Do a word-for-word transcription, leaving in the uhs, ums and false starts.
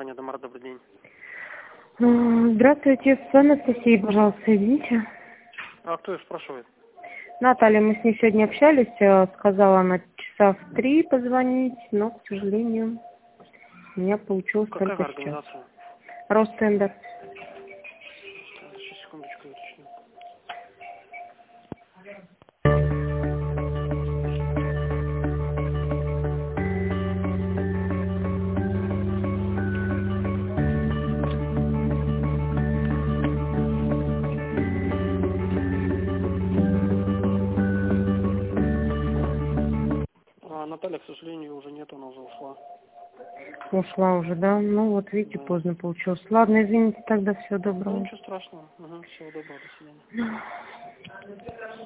компания Домар, добрый день. Здравствуйте, с Анастасией, пожалуйста, соедините. А кто ее спрашивает? Наталья, мы с ней сегодня общались, сказала она часа в три позвонить, но, к сожалению, у меня получилось Какая только сейчас. организация? Ростендер. Сейчас, секундочку, я уточню. А, Наталья, к сожалению, уже нет, она уже ушла. Ушла уже, да? Ну вот, видите, Да. поздно получилось. Ладно, извините, тогда всего Ну, доброго. ничего страшного. Угу, всего доброго, до свидания.